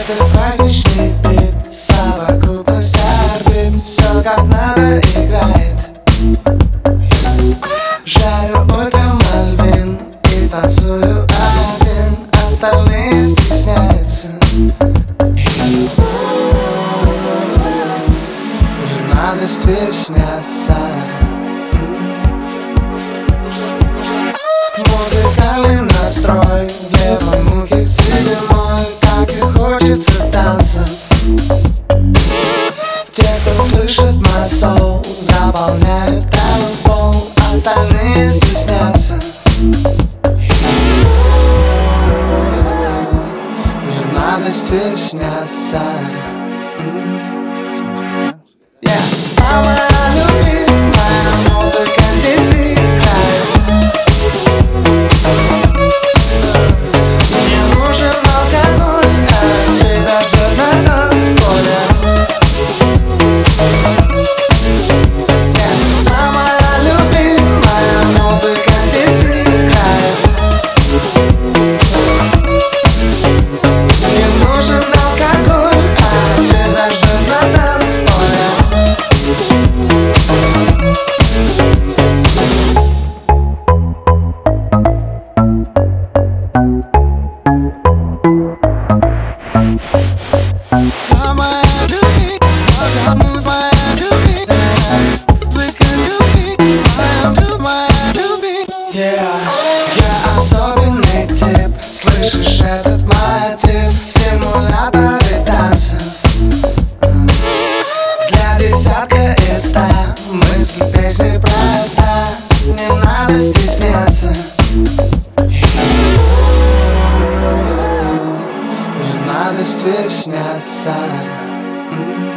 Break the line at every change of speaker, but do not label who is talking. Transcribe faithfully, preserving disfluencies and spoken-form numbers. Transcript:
Это праздничный бит, совокупность орбит. Все как надо играет. Жарю утром Мальвин и танцую один. Остальные стесняются. Не надо стесняться. Музыкальный настрой, в левом ухе седьмой. Так и хочется танцев. Те, кто слышит мой соул, заполняют танцпол. Остальные стеснятся. Не надо стесняться. Yeah. Самая любимая музыка здесь играет. Мне нужен алкоголь, а тебя ждет на танцполе. Yeah. Самая любимая музыка здесь играет. Мне нужен алкоголь, а тебя ждет на танцполе. Самая любимая, самая любимая музыка любимая, моя любимая. Yeah, я особенный тип, слышишь этот мотив? Стимуляторы танцев для десятка из ста. Мысль песни проста, не надо стесняться. Не надо стесняться.